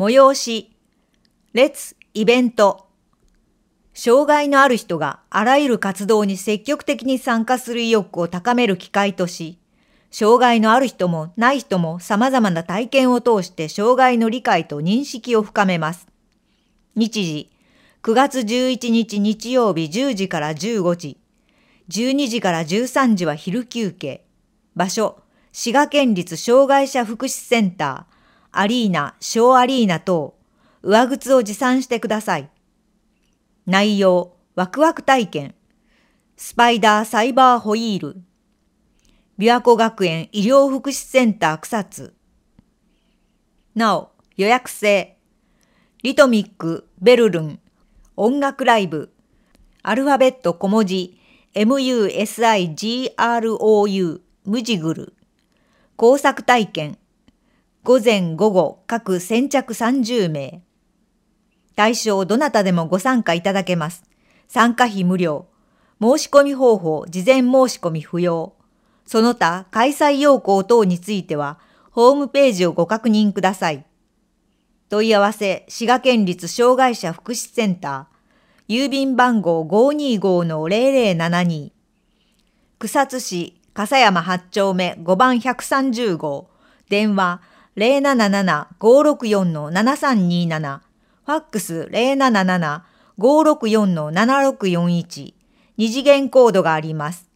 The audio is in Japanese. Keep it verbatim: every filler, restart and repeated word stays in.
催し、列、イベント。障害のある人があらゆる活動に積極的に参加する意欲を高める機会とし、障害のある人もない人も様々な体験を通して障害の理解と認識を深めます。日時、くがつじゅういちにち日曜日じゅうじからじゅうごじ、じゅうにじからじゅうさんじは昼休憩。場所、滋賀県立障害者福祉センター、アリーナ、小アリーナ等、上靴を持参してください。内容、ワクワク体験、スパイダーサイバーホイール、琵琶湖学園医療福祉センター草津。なお、予約制、リトミック、ベルルン、音楽ライブ、アルファベット小文字、エムユーエスアイジーアールオーユー、ムジグル、工作体験、午前午後各先着さんじゅうめい。対象どなたでもご参加いただけます。参加費無料。申し込み方法、事前申し込み不要。その他、開催要項等については、ホームページをご確認ください。問い合わせ、滋賀県立障害者福祉センター、郵便番号 ごーにーごーのゼロゼロななに。草津市笠山はち丁目ごばんひゃくさんじゅうごう。電話 ゼロななななごーろくよんのななさんにーなな。ファックス ゼロななななごーろくよんのななろくよんいち。二次元コードがあります。